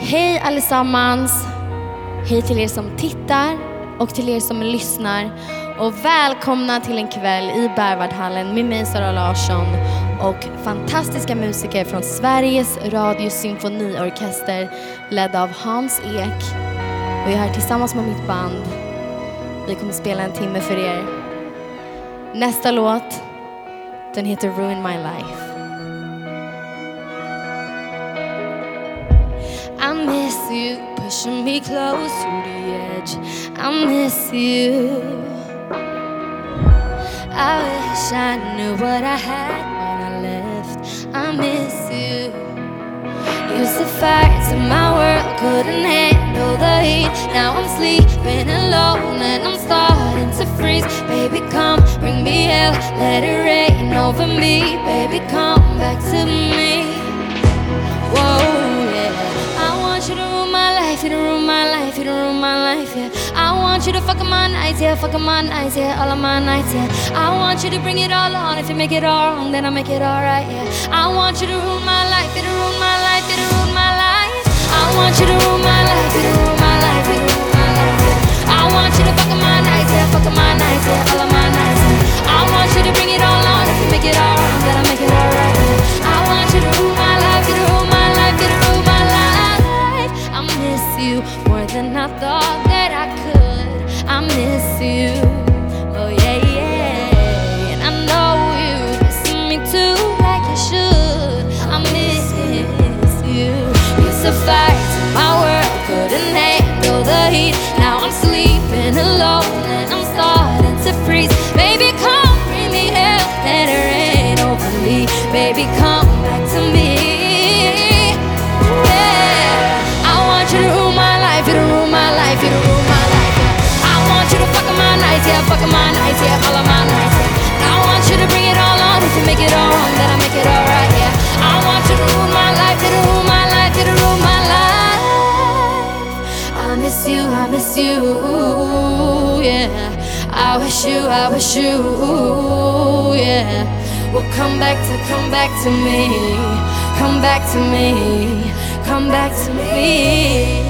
Hej allesammans! Hej till er som tittar och till er som lyssnar. Och välkomna till en kväll i Berwaldhallen med mig, Sara Larsson, och fantastiska musiker från Sveriges Radios symfoniorkester ledd av Hans Ek. Och jag är här tillsammans med mitt band. Vi kommer spela en timme för er. Nästa låt, den heter Ruin My Life. I miss you, pushing me close to the edge. I miss you. I wish I knew what I had when I left. I miss you. Used to fight till my world couldn't handle the heat. Now I'm sleeping alone and I'm starting to freeze. Baby, come, bring me hell, let it rain over me. Baby, come back to me. Whoa. You to ruin my life, you to ruin my life, you to ruin my life, yeah. I want you to fuck up my nights, yeah, fuck up my nights, yeah, all of my nights, yeah. I want you to bring it all on. If you make it all wrong, then I make it alright, yeah. I want you to ruin my life, you to ruin my life, you to ruin my life. I want you to ruin my life, you to ruin my life, you to ruin my life, yeah. I want you to fuck up my nights, yeah, fuck up my nights, yeah, all of my nights, yeah. I want you to bring it all on. If you make it all wrong, then I make it alright, yeah. I want you to ruin my life, you to ruin my life, you to ruin my life. I miss you more than I thought that I could. I miss you, oh yeah, yeah. And I know you missing me too, like you should. I miss you. Used to fight till my world couldn't handle the heat. Now I'm sleeping alone and I'm starting to freeze. Baby, come bring me hell, let it rain over me. Baby, come back to me. You to ruin my life, you to ruin my life, you to ruin my life, yeah. I want you to fuck up my nights, yeah, fuck up my nights, yeah, all of my nights, yeah. I want you to bring it all on. If you make it all wrong, then I make it alright, yeah. I want you to ruin my life, you to ruin my life, you to ruin my life. I miss you, yeah. I wish you, yeah. Well, come back to me, come back to me, come back to me.